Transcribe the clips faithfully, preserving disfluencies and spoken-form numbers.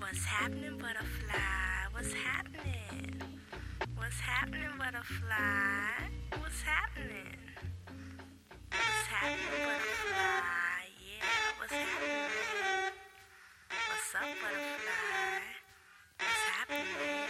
What's happening, butterfly? What's happening? What's happening, butterfly? What's happening? What's happening, butterfly? Yeah, what's happening? What's up, butterfly? What's happening?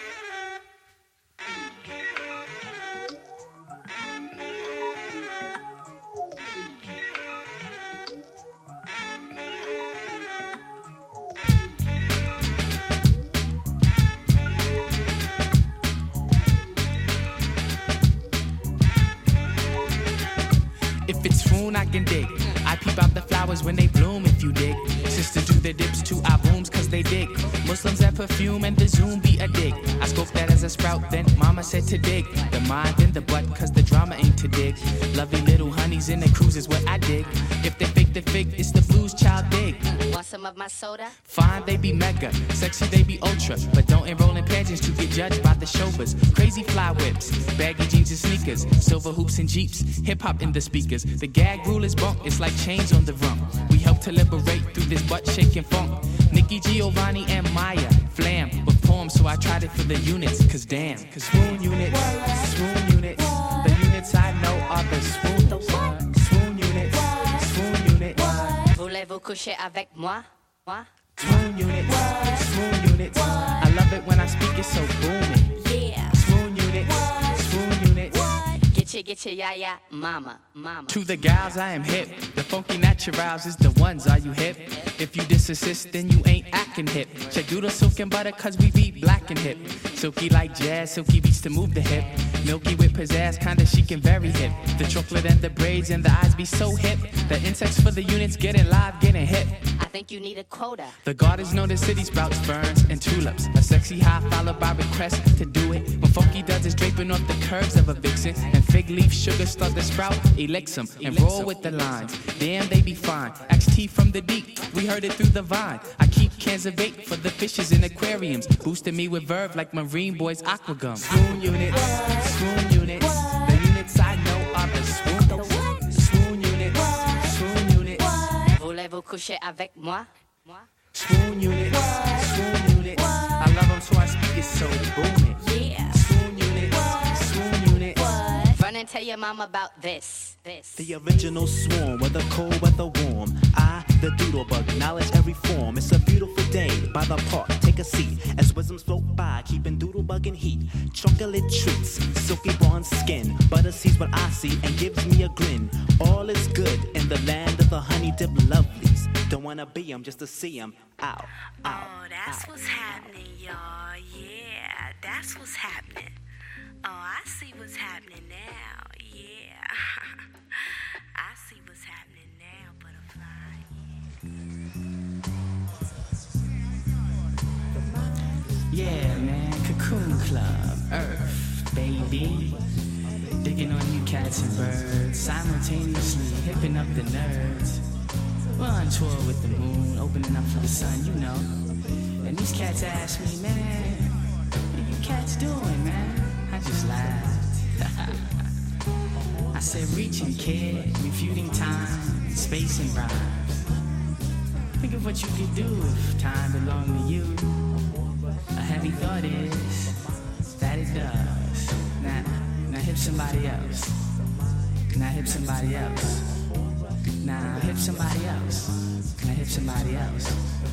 If it's swoon, I can dig. I peep out the flowers when they bloom if you dig. Sisters do the dips to our booms cause they dig. Muslims that perfume and the zoom be a dig. I scope that as a sprout, then mama said to dig. The mind then the butt cause the drama ain't to dig. Lovely little honeys in the cruise is what I dig. If they fake the fig, it's the blues child dig. Want some of my soda? Fine, they be mega. Sexy, they be ultra. But don't enroll in pageants to get judged by the showbiz. Crazy fly whips, baggy jeans and sneakers, silver hoops and jeeps, hip-hop in the speakers. The gag rule is bunk, it's like chains on the rump. We help to liberate through this butt-shaking funk. Nikki, Giovanni, and Maya, flam with poems, so I tried it for the units. Cause damn, cause swoon units, swoon units. The units I know are the swoon, swoon units, swoon units. Voulez-vous coucher avec moi? Moi? Swoon units, swoon units. I love it when I speak it so booming. Yeah. Swoon units, swoon units. Get ya, get ya, ya, ya, mama, mama. To the gals, I am hip. The funky naturals is the ones, are you hip? If you disassist, then you ain't acting hip. Check doodle silk and butter, cause we be black and hip. Silky like jazz, silky beats to move the hip. Milky with pizzazz, kinda chic and very hip. The chocolate and the braids and the eyes be so hip. The insects for the units getting live, getting hip. I think you need a quota. The gardens know the city sprouts, ferns, and tulips. A sexy high followed by request to do it. When funky does is draping off the curves of a vixen. And fig leaf sugar start to sprout, elix 'em and roll with the lines. Damn, they be fine. X T from the deep, we heard it through the vine. I keep cans of bait for the fishes in aquariums. Boosting me with verve like Marine Boys Aquagum. Swoon units, swoon units. The units I know are the swoon. Swoon units, swoon units. Voulez-vous coucher avec moi? Moi? Swoon units, swoon units. I love them so I speak it so booming. Yeah. Swoon units, swoon units. Run and tell your mom about this. This. The original swarm, whether cold, whether warm. I, the doodlebug, knowledge every form. It's a beautiful day by the park. Take a seat as wisdoms float by, keeping doodlebug in heat. Chocolate treats, silky blonde skin. Butter sees what I see and gives me a grin. All is good in the land of the honey dip lovelies. Don't wanna be 'em just to see 'em. Ow, ow. Oh, that's ow, what's happening, y'all. Yeah, that's what's happening. Oh, I see what's happening now. Yeah. I see what's happening now, butterfly. Yeah, man, Cocoon Club, Earth, baby. Digging on you cats and birds, simultaneously hipping up the nerds. We're on tour with the moon, opening up for the sun, you know. And these cats ask me, man, what you cats doing, man? I just laughed. I said, reaching, kid, refuting time, space and rhymes. Think of what you could do if time belonged to you. A heavy thought is that it does. Now, now hip somebody else. Now hip somebody else. Now hip somebody else. Now hip somebody else.